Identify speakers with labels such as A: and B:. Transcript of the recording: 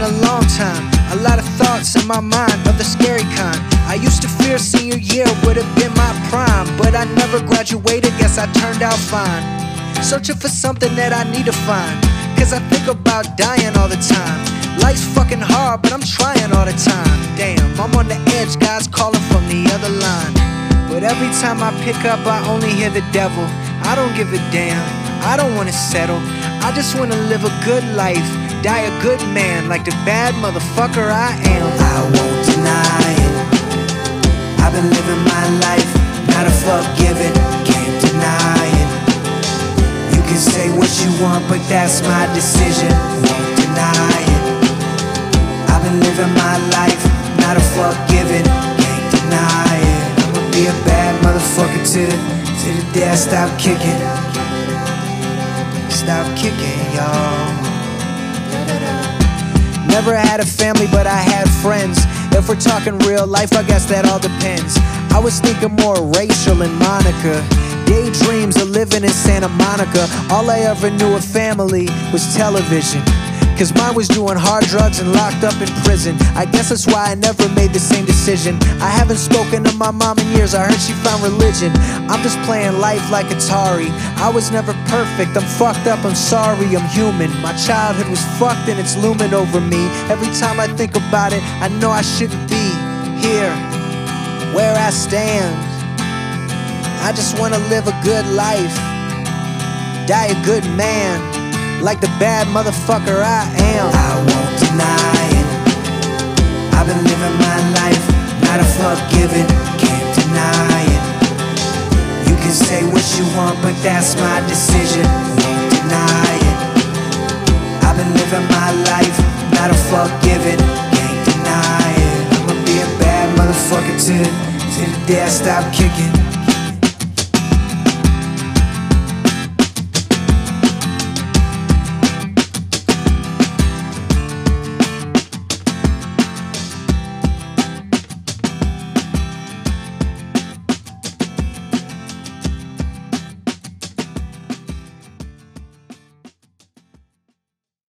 A: a long time. A lot of thoughts in my mind of the scary kind. I used to fear senior year would have been my prime, but I never graduated, guess I turned out fine. Searching for something that I need to find, cause I think about dying all the time. Life's fucking hard, but I'm trying all the time. Damn, I'm on the edge, guys calling from the other line. But every time I pick up, I only hear the devil. I don't give a damn, I don't wanna settle. I just wanna live a good life, die a good man, like the bad motherfucker I am.
B: I won't deny it, I've been living my life, not a forgiven, can't deny it. You can say what you want, but that's my decision, won't deny it. I've been living my life, not a forgiven, can't deny it. I'ma be a bad motherfucker to the day I stop kicking. Stop kicking, y'all.
A: Never had a family, but I had friends. If we're talking real life, I guess that all depends. I was thinking more Rachel and Monica. Daydreams of living in Santa Monica. All I ever knew of family was television, cause mine was doing hard drugs and locked up in prison. I guess that's why I never made the same decision. I haven't spoken to my mom in years, I heard she found religion. I'm just playing life like Atari. I was never perfect, I'm fucked up, I'm sorry, I'm human. My childhood was fucked and it's looming over me. Every time I think about it, I know I shouldn't be here, where I stand. I just wanna live a good life, die a good man, like the bad motherfucker I am.
B: I won't deny it, I've been living my life, not a forgiven, can't deny it. You can say what you want, but that's my decision, won't deny it. I've been living my life, not a forgiven, can't deny it. I'ma be a bad motherfucker to the day I stop kicking.